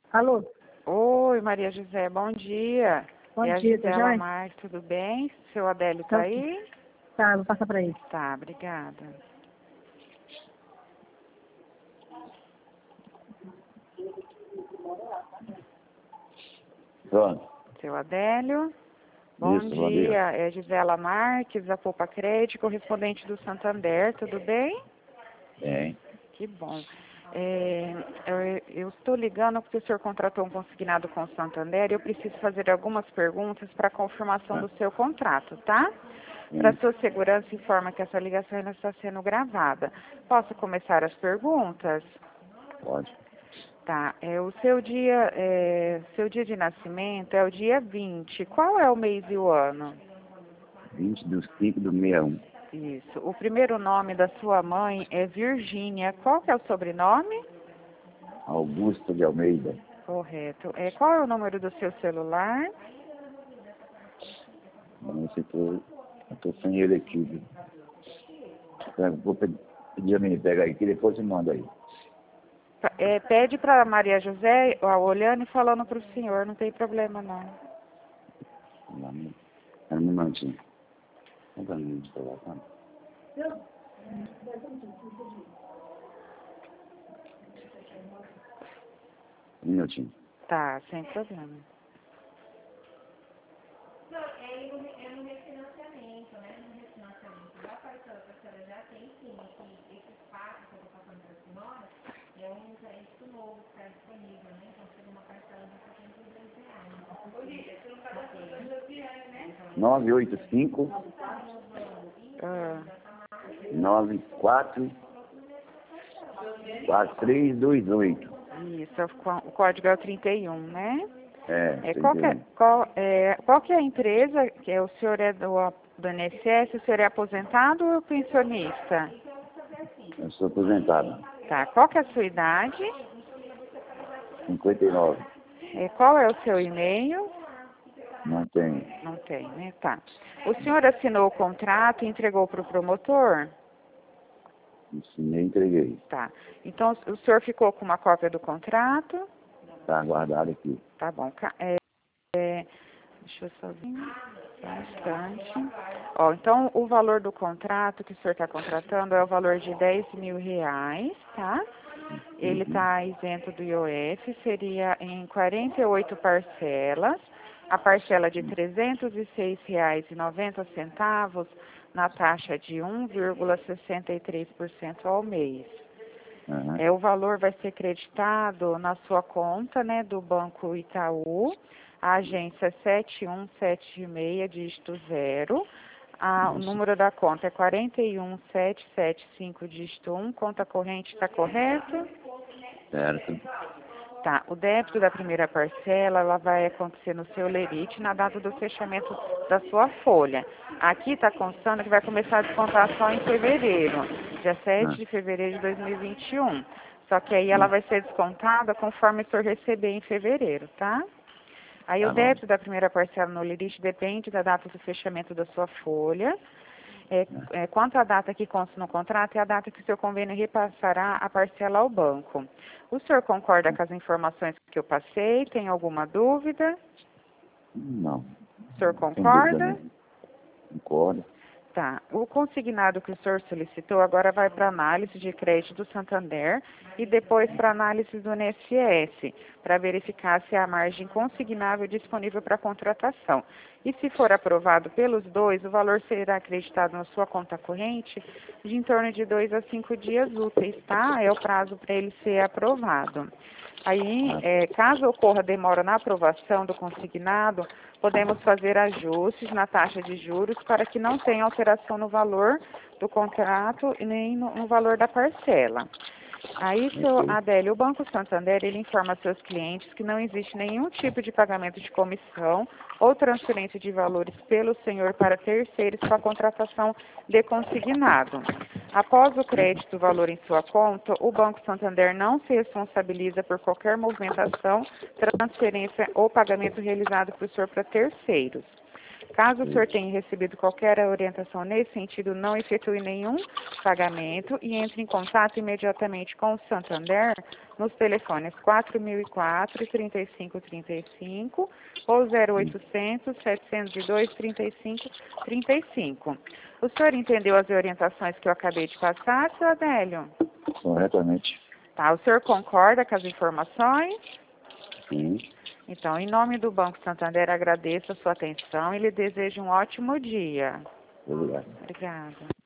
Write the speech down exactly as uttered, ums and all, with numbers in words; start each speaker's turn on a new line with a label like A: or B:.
A: Alô?
B: Oi, Maria José, bom dia.
A: Bom
B: é a
A: dia, tudo
B: Gisela
A: jóia?
B: Marques, tudo bem? Seu Adélio tá
A: Tá,
B: aí?
A: tá, vou passar pra ele.
B: Tá, obrigada.
C: Pronto.
B: Seu Adélio? Bom
C: Isso,
B: dia,
C: bom dia.
B: é a Gisela Marques, da Poupa Crédito, correspondente do Santander, tudo bem?
C: Bem.
B: Que bom. É, eu, eu estou ligando porque o senhor contratou um consignado com o Santander e eu preciso fazer algumas perguntas para confirmação
C: Ah.
B: do seu contrato, tá?
C: Sim.
B: Para sua segurança, informa que essa ligação ainda está sendo gravada. Posso começar as perguntas?
C: Pode.
B: Tá. É, o seu dia, é, seu dia de nascimento é o dia vinte. Qual é o mês e o ano?
C: vinte do cinco do sessenta e um.
B: Isso. O primeiro nome da sua mãe é Virgínia. Qual que é o sobrenome?
C: Augusto de Almeida.
B: Correto. É, qual é o número do seu celular?
C: Não sei se eu estou sem ele aqui. Viu? Eu vou pedir a mim, pega aí, que depois você manda aí.
B: É, pede para Maria José, ó, olhando e falando para o senhor, não tem problema não.
C: É um minutinho. Não dá nem de falar, tá? Um minutinho.
B: Tá, sem problema.
D: Não, é no, é no refinanciamento, né? No refinanciamento da parcela que a senhora já tem, sim, que esse espaço que eu estou passando para a senhora é um crédito novo que está disponível, né? Então seria uma parcela de setenta e dois reais. Ô, Lídia, você não pagou setenta e dois reais, né?
C: nove oito cinco,
B: Ah,
C: nove quatro, quatro três dois oito.
B: isso, o código é o trinta e um, né?
C: É,
B: É, qual, que é, qual, é, qual que é a empresa, que é, o senhor é do, do I N S S, o senhor é aposentado ou pensionista?
C: Eu sou aposentado.
B: Tá, qual que é a sua idade?
C: cinquenta e nove.
B: É, qual é o seu e-mail?
C: Não tem.
B: Não tem, né? Tá. O senhor assinou o contrato e entregou para o promotor?
C: Ensinei e entreguei.
B: Tá. Então, o senhor ficou com uma cópia do contrato?
C: Está guardado aqui.
B: Tá bom. Ca- É, é, deixa eu só ver só um instante. Ó, então, o valor do contrato que o senhor está contratando é o valor de dez mil reais, tá? Ele está isento do I O F, seria em quarenta e oito parcelas. A parcela de trezentos e seis reais e noventa centavos na taxa de um vírgula sessenta e três por cento ao mês.
C: Uhum.
B: É, o valor vai ser creditado na sua conta, né, do Banco Itaú, a agência sete um sete seis, dígito zero. A, o número da conta é quatro um sete sete cinco, dígito um. Conta corrente está correto?
C: Certo.
B: Tá. O débito da primeira parcela, ela vai acontecer no seu lerite na data do fechamento da sua folha. Aqui está constando que vai começar a descontar só em fevereiro, dia sete de fevereiro de dois mil e vinte e um. Só que aí ela vai ser descontada conforme o senhor receber em fevereiro, tá? Aí
C: Tá
B: o
C: bom.
B: débito da primeira parcela no lerite depende da data do fechamento da sua folha. É, é, quanto à data que consta no contrato, é a data que o seu convênio repassará a parcela ao banco. O senhor concorda com as informações que eu passei? Tem alguma dúvida?
C: Não.
B: O senhor
C: Sem dúvida
B: concorda?
C: nenhuma. Concordo.
B: Tá. O consignado que o senhor solicitou agora vai para análise de crédito do Santander e depois para análise do I N S S, para verificar se há margem consignável disponível para contratação. E se for aprovado pelos dois, o valor será acreditado na sua conta corrente de em torno de dois a cinco dias úteis, tá? É o prazo para ele ser aprovado. Aí, é, caso ocorra demora na aprovação do consignado, podemos fazer ajustes na taxa de juros para que não tenha alteração no valor do contrato e nem no, no valor da parcela. Aí, seu
C: Ok.
B: Adélio, o Banco Santander, ele informa seus clientes que não existe nenhum tipo de pagamento de comissão ou transferência de valores pelo senhor para terceiros para a contratação de consignado. Após o crédito do valor em sua conta, o Banco Santander não se responsabiliza por qualquer movimentação, transferência ou pagamento realizado por senhor para terceiros. Caso o senhor tenha recebido qualquer orientação nesse sentido, não efetue nenhum pagamento e entre em contato imediatamente com o Santander nos telefones quatro mil e quatro, trinta e cinco trinta e cinco ou zero oitocentos, setecentos e dois, trinta e cinco trinta e cinco. O senhor entendeu as orientações que eu acabei de passar, seu Adélio?
C: Corretamente.
B: Tá, o senhor concorda com as informações?
C: Sim.
B: Então, em nome do Banco Santander, agradeço a sua atenção e lhe desejo um ótimo dia.
C: Obrigado.
B: Obrigada.